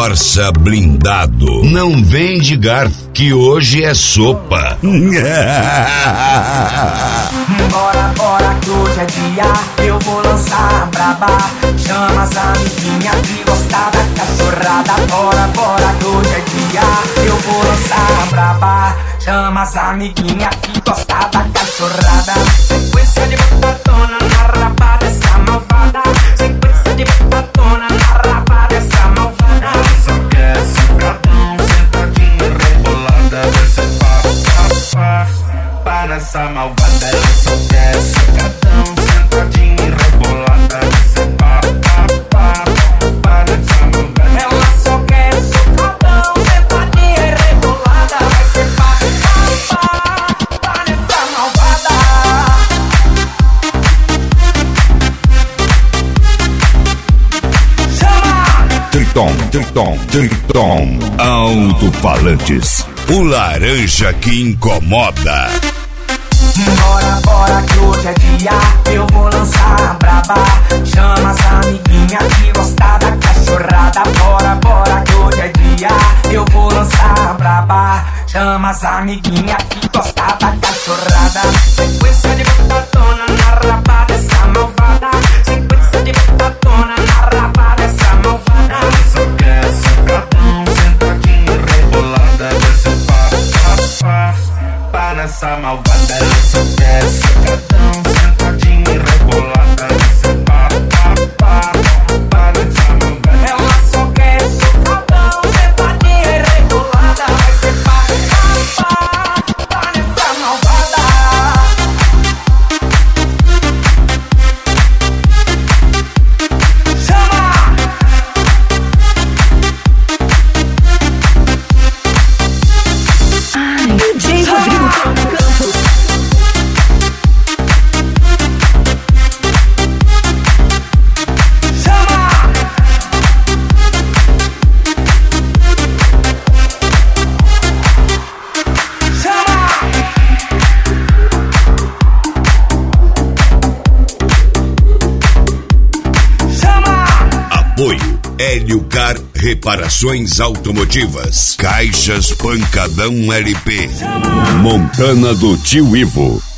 Corsa blindado. Não vem de garfo, que hoje é sopa. Bora, bora, que hoje é dia, eu vou lançar a braba. Chama as amiguinhas que gostar da cachorrada. Bora, bora, que hoje é dia, eu vou lançar a braba. Chama as amiguinhas que gostar da cachorrada. Sequência de batatona na raba dessa malvada. Sequência de batatona na raba dessa malvada. Só quer sentadão, sentadinho, rebolada. Desce pá nessa malvada. Ela só quer sentadão, sentadinho, rebolada. Desce pá nessa malvada. Ela só quer sentadão, sentadinha e rebolada. Vai ser pá nessa malvada. Triton, alto-falantes. O laranja que incomoda. Bora, bora, que hoje é dia, eu vou lançar a braba. Chama as amiguinhas que gostar da cachorrada. Bora, bora, que hoje é dia, eu vou lançar a braba. Chama as amiguinhas que gostar da cachorrada. Sequência de batatona na raba dessa malvada. Sequência de batatona na raba dessa malvada. Ela só quer sentadão, sentadinho, rebolada. Desce pá nessa malvada. Ela só quer sentadão, sentadinho, rebolada. Desce pá nessa malvada. Ela só quer sentadão, sentadinha e rebolada. Vai ser pá nessa malvada. Chama! DJ Rodrigo Campos. Chama! Chama! Chama! Apoio Hélio Car Reparações Automotivas. Caixas Pancadão LP. Montana do Tio Ivo.